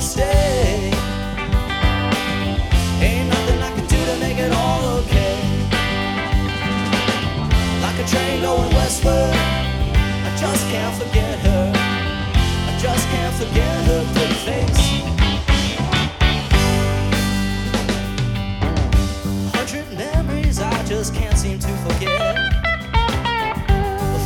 stay. Ain't nothing I can do to make it all okay. Like a train going westward, I just can't forget her. I just can't forget her pretty face. 100 memories I just can't